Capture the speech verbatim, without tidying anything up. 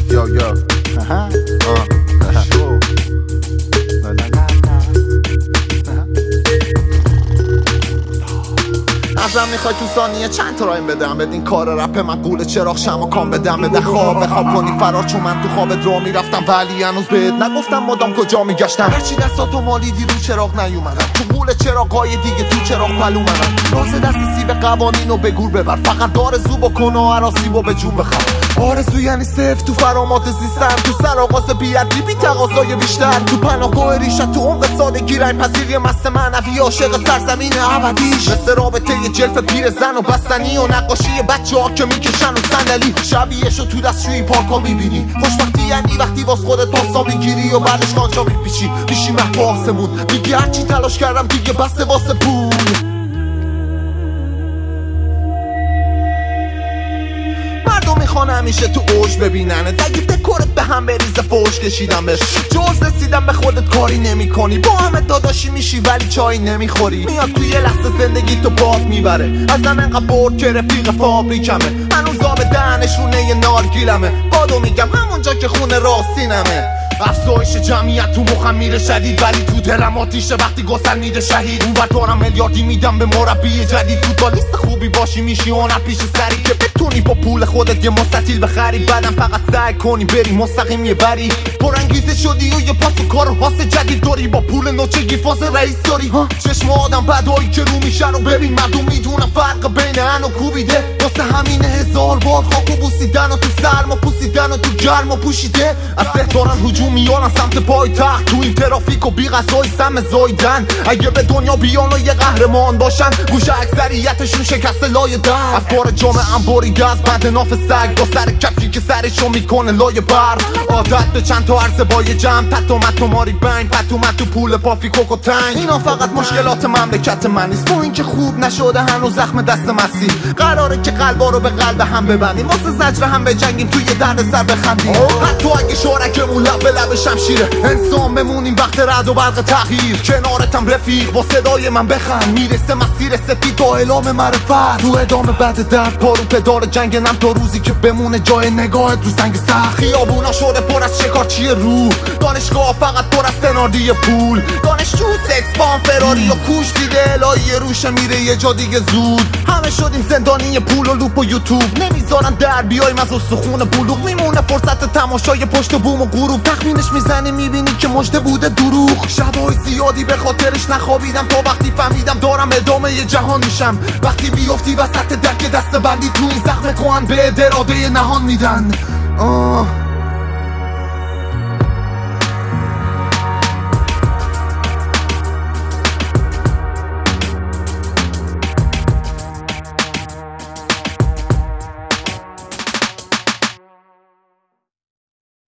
Yo yo aha uh show la la la ازم میخوای تو ثانیه چند تا رایم بدم بدین کار رپ من قوله چراغ شم و کام بدم بده خواب بخواب کنی فرار چون من تو خواب درو میرفتم ولی هنوز بهت نگفتم مدام کجا میگشتم هرچی دستاتو مالیدی رو چراغ نیومدم تو قوله چراغای دیگه تو چراغ پلو منم راز دست سیب قوانینو به گور ببر فقط آرزو بکن و عراسی و به جون بخوام آرزو یعنی صفر تو فرامات زیستن تو سراغاز بیادی بی تقاضای بیشتر تو پناهگاه ریشت تو عمق سادگی رنگ پذیری مست معنوی عاشق سرزمین ابدیش مثل رابطه جلف پیر زن و بستنی و نقاشی بچه ها که میکشن و صندلی شبیهشو تو دستشویی پارکا میبینی خوشبختی یعنی وقتی واس خودت پاسا میگیری و بعدش کانجا میپیچی میشی محو آسمون میگی هرچی تلاش کردم دیگه بسته واسه پول میخوان همیشه تو اوج ببیننه اگه دکورت به هم بریزه فوش کشیدم بهش جز رسیدم به خودت کاری نمی کنی با همه داداشی میشی ولی چای نمیخوری میاد توی یه لحظه زندگی تو باد میبره ازم انقدر برد که رفیق فابریکمه هنوز آب دهنشونه یه نارگیلمه بادو میگم همونجا که خونه راستینمه افزایش جمعیت تو مخم میره شدید ولی تو دلم آتیشه وقتی گسل میده شهید اون دارم میلیاردی میدم به مربی جدید تو تا لیست خوبی باشی میشی اون پیش سری که بتونی با پول خودت یه مستطیل بخری بعدم فقط سعی کنی بری مستقیم یه بری پرانگیزه شدی و یه پاس و کار و حاس جدید داری با پول نوچگی فاز رئیس داری چشم آدم بدایی که رو میشن و ببین مردم میدونم فرق بین ان و کوبیده واسه همین هزار بار خاک و بوسیدن و تو سرما پوسیدن و تو گرما پوشیده از ده دارن هجوم میارن سمت پای تخت تو این ترافیک و بی غذای سم زایدن اگه به دنیا بیان و یه قهرمان باشن گوش اکثریتشون شکست لای در افکار جامعه انباری گز بند ناف سگ با سر کفکی که سرشو میکنه لای بر عادت به چند تا عرضه با یه جمع پتو متو ماری بنگ پتو متو پول پافی کوکو تنگ اینا فقط مشکلات مملکت من نیست با این که خوب نشده هنوز زخم دست مسیح قراره که قلبا رو به قلب هم ببندیم واسه زجر هم بجنگیم توی درد سر بخندیم حتی اگه شارکمون لب به لب شمشیره انسان بمونیم وقت رعد و برق تغییر کنارتم رفیق با صدای من بخند میرسه مسیر سفید تا اعلام معرفت تو ادامه بعد درد پارو پدار جنگ نم تا روزی که بمونه جای نگاهت رو سنگ سخت خیابونا شده پر از شکارچی روح دانشگاه فقط پر از سناردی پول دانشجو سکس بام فراری و کوش دیده الهی روشه میره یه جا دیگه زود همه شدیم زندانی پول و لوپ و یوتیوب نمیذارن در بیایم از استخون بلوغ میمونه فرصت تماشای پشت بوم و غروب تخمینش میزنی میبینی که مجده بوده دروغ شبای زیادی به خاطرش نخوابیدم تا وقتی فهمیدم دارم ادامه یه جهان میشم وقتی بیافتی وسط درک دست بندی تو این زخم کهن به اراده نهان میدن آه